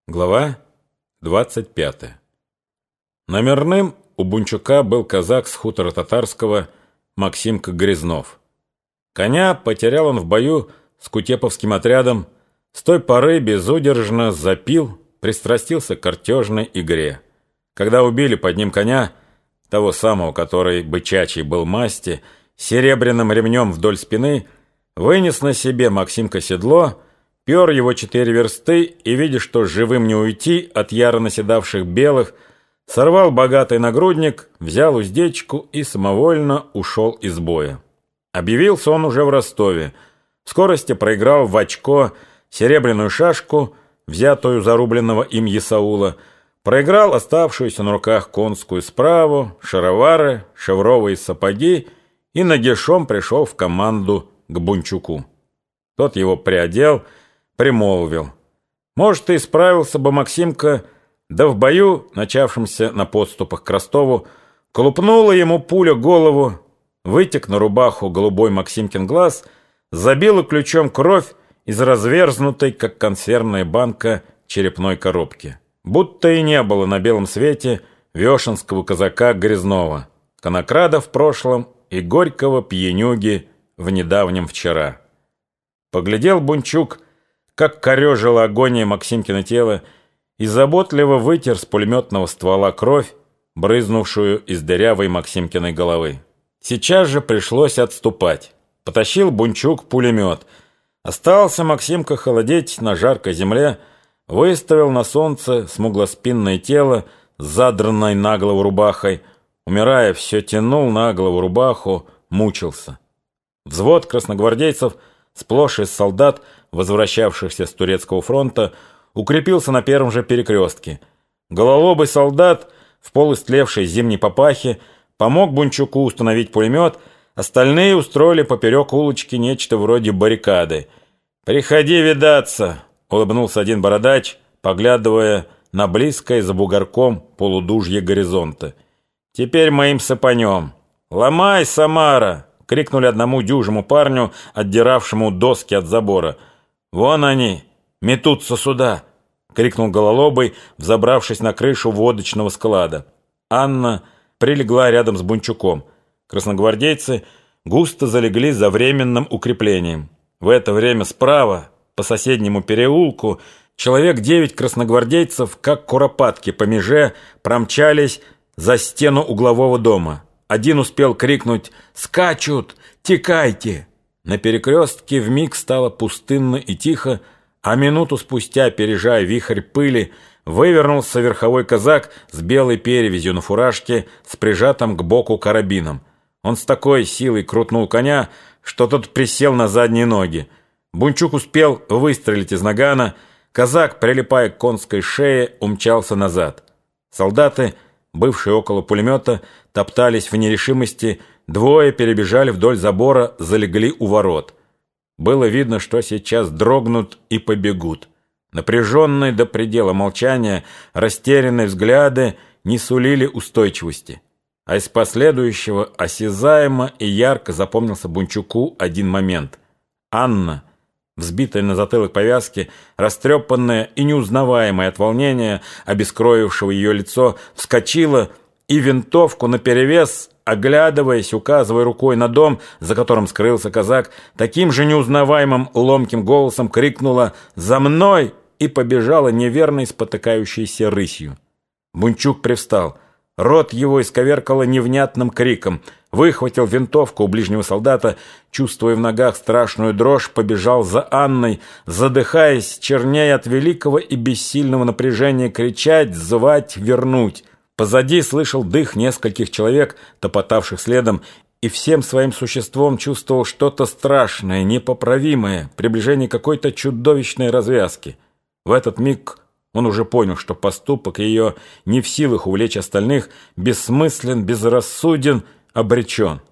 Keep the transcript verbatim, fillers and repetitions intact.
Глава двадцать пятая. Номерным у Бунчука был казак с хутора татарского Максимка Грязнов. Коня потерял он в бою с кутеповским отрядом, с той поры безудержно запил, пристрастился к картежной игре. Когда убили под ним коня, того самого, который бычачий был масти, серебряным ремнем вдоль спины, вынес на себе Максимка седло, пер его четыре версты и, видя, что живым не уйти от яро наседавших белых, сорвал богатый нагрудник, взял уздечку и самовольно ушел из боя. Объявился он уже в Ростове. В скорости проиграл в очко серебряную шашку, взятую зарубленного им Исаула, проиграл оставшуюся на руках конскую справу, шаровары, шевровые сапоги и нагишом пришел в команду к Бунчуку. Тот его приодел, примолвил: «Может, и справился бы Максимка, да в бою, начавшемся на подступах к Ростову, колупнула ему пуля голову, вытек на рубаху голубой Максимкин глаз, забила ключом кровь из разверзнутой, как консервная банка, черепной коробки. Будто и не было на белом свете вешенского казака Грязнова, конокрада в прошлом и горького пьянюги в недавнем вчера». Поглядел Бунчук, как корежила агония Максимкино тело, и заботливо вытер с пулеметного ствола кровь, брызнувшую из дырявой Максимкиной головы. Сейчас же пришлось отступать. Потащил Бунчук пулемет. Остался Максимка холодеть на жаркой земле, выставил на солнце смуглоспинное тело с задранной на голову рубахой, умирая, все тянул на голову рубаху, мучился. Взвод красногвардейцев, сплошь из солдат, возвращавшихся с турецкого фронта, укрепился на первом же перекрестке. Гололобый солдат в полуистлевшей зимней папахе помог Бунчуку установить пулемет, остальные устроили поперек улочки нечто вроде баррикады. «Приходи видаться!» — улыбнулся один бородач, поглядывая на близкое за бугорком полудужье горизонта. «Теперь мы им сапанем. Ломай, Самара!» — крикнули одному дюжему парню, отдиравшему доски от забора. «Вон они, метутся сюда!» — крикнул Гололобый, взобравшись на крышу водочного склада. Анна прилегла рядом с Бунчуком. Красногвардейцы густо залегли за временным укреплением. В это время справа, по соседнему переулку, человек девять красногвардейцев, как куропатки по меже, промчались за стену углового дома. Один успел крикнуть: «Скачут! Текайте!» На перекрестке вмиг стало пустынно и тихо, а минуту спустя, опережая вихрь пыли, вывернулся верховой казак с белой перевязью на фуражке с прижатым к боку карабином. Он с такой силой крутнул коня, что тот присел на задние ноги. Бунчук успел выстрелить из нагана, казак, прилипая к конской шее, умчался назад. Солдаты, бывшие около пулемета, топтались в нерешимости, двое перебежали вдоль забора, залегли у ворот. Было видно, что сейчас дрогнут и побегут. Напряженные до предела молчания, растерянные взгляды не сулили устойчивости. А из последующего осязаемо и ярко запомнился Бунчуку один момент. Анна, взбитая на затылок повязки, растрепанная и неузнаваемая от волнения, обескровившего ее лицо, вскочила и винтовку наперевес, оглядываясь, указывая рукой на дом, за которым скрылся казак, таким же неузнаваемым ломким голосом крикнула «За мной!» и побежала неверной спотыкающейся рысью. Бунчук привстал. Рот его исковеркало невнятным криком. Выхватил винтовку у ближнего солдата, чувствуя в ногах страшную дрожь, побежал за Анной, задыхаясь, чернея от великого и бессильного напряжения, кричать, звать, вернуть. Позади слышал дых нескольких человек, топотавших следом, и всем своим существом чувствовал что-то страшное, непоправимое, приближение какой-то чудовищной развязки. В этот миг он уже понял, что поступок ее не в силах увлечь остальных, бессмыслен, безрассуден, обречен.